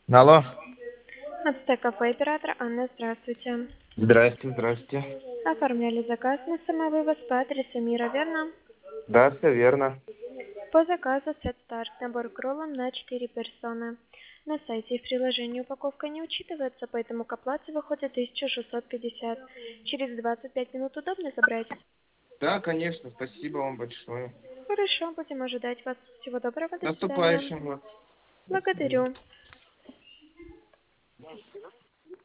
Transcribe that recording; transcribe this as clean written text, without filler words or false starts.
Алло. Ацтек кафе оператор Анна, здравствуйте. Здрасте, здрасте. Оформляли заказ на самовывоз по адресу Мира, верно? Да, все верно. По заказу Set Start, набор к роллам на 4 персоны. На сайте и в приложении упаковка не учитывается, поэтому к оплате выходит 1650. Через 25 минут удобно забрать? Да, конечно, спасибо вам большое. Хорошо, будем ожидать вас. Всего доброго, С до свидания. наступающим вас. До свидания. Благодарю.